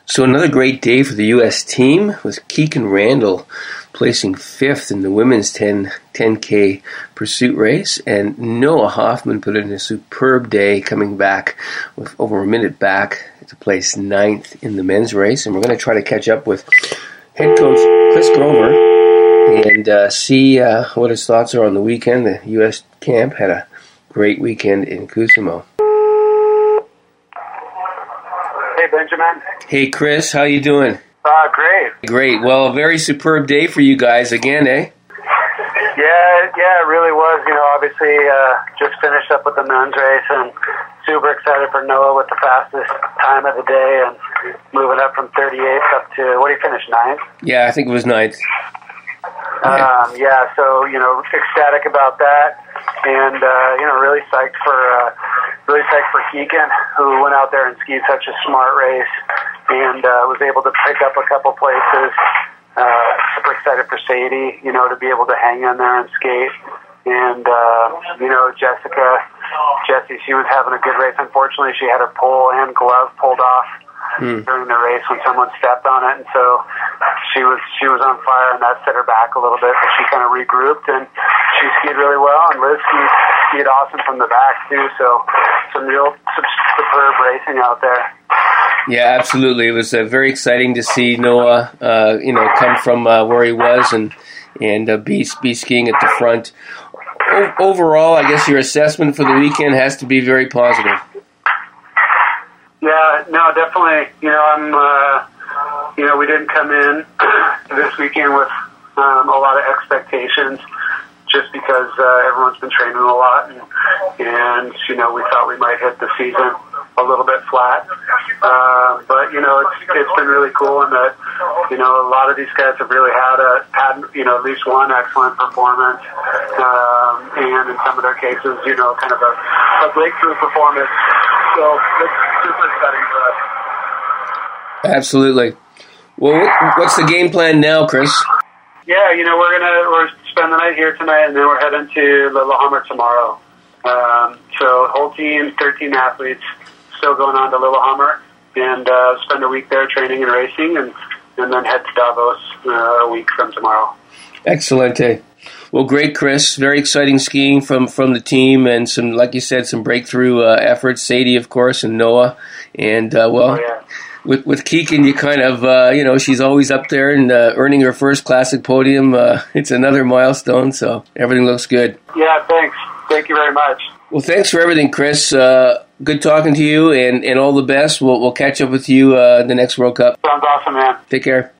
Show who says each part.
Speaker 1: So another great day for the U.S. team with Keegan Randall placing 5th in the women's 10K pursuit race, and Noah Hoffman put in a superb day, coming back with over a minute back to place 9th in the men's race. And we're going to try to catch up with head coach Chris Grover and see what his thoughts are on the weekend. The U.S. camp had a great weekend in Cosimo.
Speaker 2: Hey, Benjamin.
Speaker 1: Hey, Chris. How you doing?
Speaker 2: Great.
Speaker 1: Great. Well, a very superb day for you guys again, eh?
Speaker 2: Yeah, it really was. Obviously, just finished up with the men's race and super excited for Noah with the fastest time of the day and moving up from 38th up to, what did he finish, 9th?
Speaker 1: Yeah, I think it was 9th.
Speaker 2: So, ecstatic about that and, really psyched for Keegan, who went out there and skied such a smart race and was able to pick up a couple places. Super excited for Sadie, to be able to hang in there and skate. And, Jessie, she was having a good race. Unfortunately, she had her pole and glove pulled off during the race when someone stepped on it. And so she was on fire, and that set her back a little bit. But she kind of regrouped, and she skied really well. And Liz skied awesome from the back, too. So some real superb racing out there.
Speaker 1: Yeah, absolutely. It was very exciting to see Noah, come from where he was and be skiing at the front. Overall, I guess your assessment for the weekend has to be very positive.
Speaker 2: Yeah, no, definitely. We didn't come in this weekend with a lot of expectations, just because everyone's been training a lot, and we thought we might hit the season a little bit flat. But it's been really cool in that a lot of these guys have really had at least one excellent performance, and in some of their cases, kind of a breakthrough performance. So it's super exciting for us.
Speaker 1: Absolutely. Well, what's the game plan now, Chris?
Speaker 2: Yeah, we're spend the night here tonight, and then we're heading to Lillehammer tomorrow. So whole team, 13 athletes, still going on to Lillehammer, and spend a week there training and racing, and then head to Davos a week from tomorrow.
Speaker 1: Excellent. Well, great, Chris. Very exciting skiing from the team, and some, like you said, some breakthrough efforts. Sadie, of course, and Noah, and With Keegan, you kind of, she's always up there and earning her first classic podium. It's another milestone, so everything looks good.
Speaker 2: Yeah, thanks. Thank you very much.
Speaker 1: Well, thanks for everything, Chris. Good talking to you, and all the best. We'll catch up with you the next World Cup.
Speaker 2: Sounds awesome, man.
Speaker 1: Take care.